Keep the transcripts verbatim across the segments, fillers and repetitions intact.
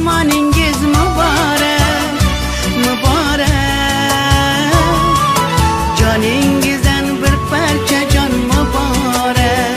mehmoningiz muborak, muborak. Joningizdan bir parcha jon muborak.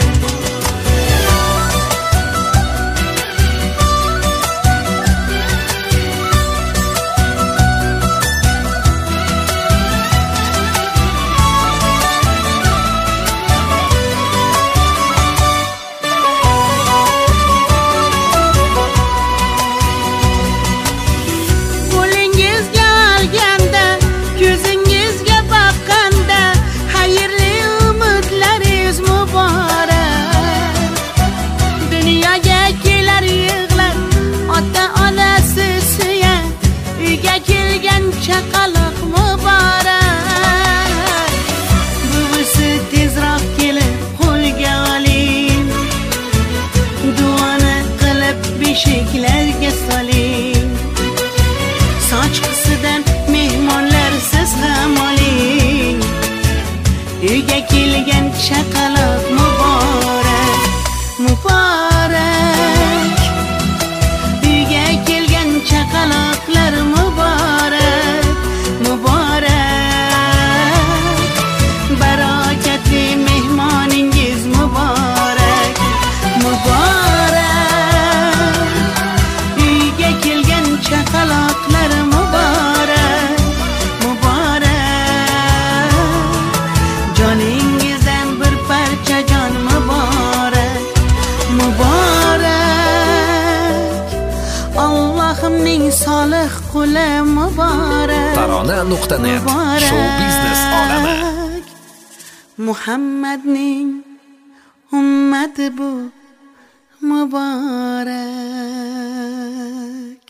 Chaqaloq muborak, buvisi tezroq kelib qo'lga oling, duoni qilib beshiklarga soling. Soch qisidan mehmonlar siz ham oling, uyga kelgan chaqaloq muborak, muborak. Uyga kelgan chaqaloqlar muborak, muborak. Barokatli mehmoningiz muborak, muborak. Uyga kelgan chaqaloqlar muborak, muborak. Joningizdan bir parcha jon muborak, muborak. Allohimning solih quli muborak. Tarona nuqta net show biznes olami. Muhammadning ummati bu muborak.